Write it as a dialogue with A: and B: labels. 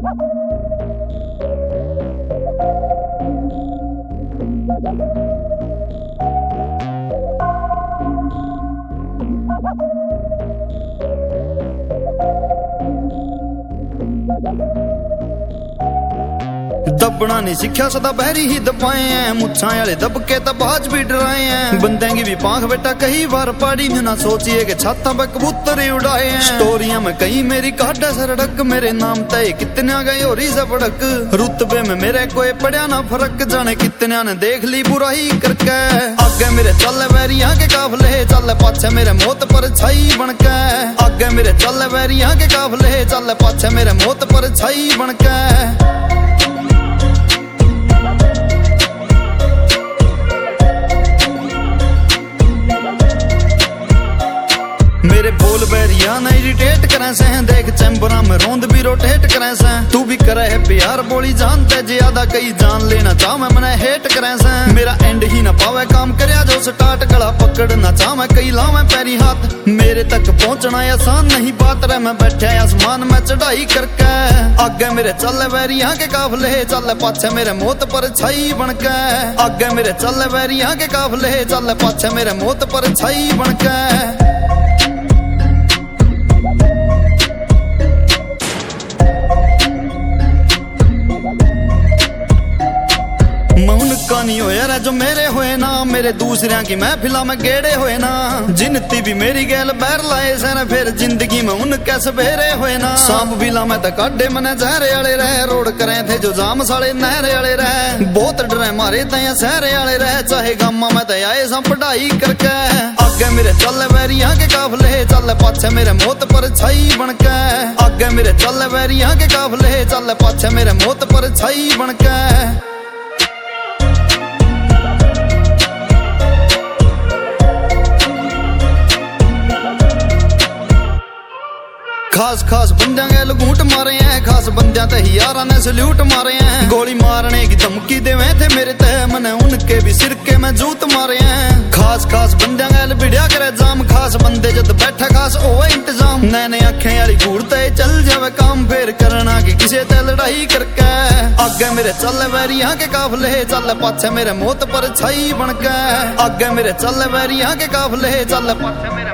A: दबना नहीं सीखा सदा बहरी ही दबाए हैं, मुच्छा वाले दबके तो बाज भी डराए हैं। बंदे की भी पांख बेटा कई बार पाड़ी में ना सोचिए कि छाता पे कबूतर ही उड़ाए हैं। स्टोरियां में कहीं मेरी काटा सरड़क, मेरे नाम तय कितने गए और सड़क। रुतबे में मेरे कोई पड़ा ना फर्क, जाने कितने ने देख ली बुराई करके। आगे मेरे चल बैरिया के काफले, चल पाछे मेरे मौत पर छाई बनके। आगे मेरे चल बैरिया के काफले, चल पाछे मेरे मौत पर छाई बनके। मेरे बोल बैरिया ना इरिटेट करे से, देख चैम्बरा में रोंद भी रोटेट करे से। तू भी करे है प्यार बोली जानते ज्यादा, कई जान लेना चाह मैं मने हेट करे से। मेरा एंड ही ना पावे काम करया जो स्टार्ट, गला पकड़ना चाह मैं कई लावे पैरी हाथ। मेरे तक पहुंचना आसान नहीं बात रे, मैं बैठा आसमान में चढ़ाई करके। आगे मेरे चल बैरिया के काफले, चल पाछे मेरे मौत पर छाई बनके। आगे मेरे चल बैरिया के काफले, चल पाछे मेरे मौत पर छाई बनके। उनका नहीं होया रे जो मेरे होए ना, मेरे दूसरिया की महफिला में गेड़े होए ना। जिनती भी मेरी गैल बैर लाए से ना, फिर जिंदगी में उनके सवेरे होए ना। सांप बिला में तो काटे मने जहरे वाले रहे, रोड करे थे जो जाम साले नहरे वाले रहे। बहुत डरे मारे तया सहरे वाले रहे, चाहे गामा में तो आए सा पढ़ाई करके। आगे मेरे चल बैरिया के काफले, चल पाछे मेरे मौत पर छाई बनके। आगे मेरे चल बैरिया के काफले, चल पाछे मेरे मौत पर छाई बनके। खास खास बंदियां गैल घूट मारे हैं, खास बंदियां ते यारा ने सल्यूट मारे हैं। गोली मारने की धमकी देवे थे मेरे ते, मने उनके भी सिरके में जूत मारे हैं। खास खास बंदियां गैल भिड़िया करे जाम, खास बंदे जद बैठा खास होवे इंतजाम। नैने अखें वाली घूरते चल जावे काम, फिर करना की किसे ते लड़ाई करके। आगे मेरे चल बैरिया के काफले, चल पाछे मेरे मौत पर छाई बनके। आगे मेरे चल बैरिया के काफले, चल पाछे मेरे